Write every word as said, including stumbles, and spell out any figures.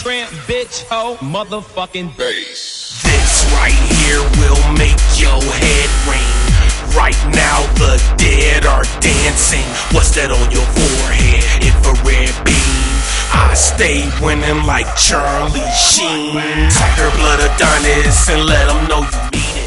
tramp, bitch, hoe, motherfucking bass. This right here will make your head ring. Right now the dead are dancing. What's that on your forehead? Infrared beam. I stay winning like Charlie Sheen. Suck her blood Adonis and let them know you mean it.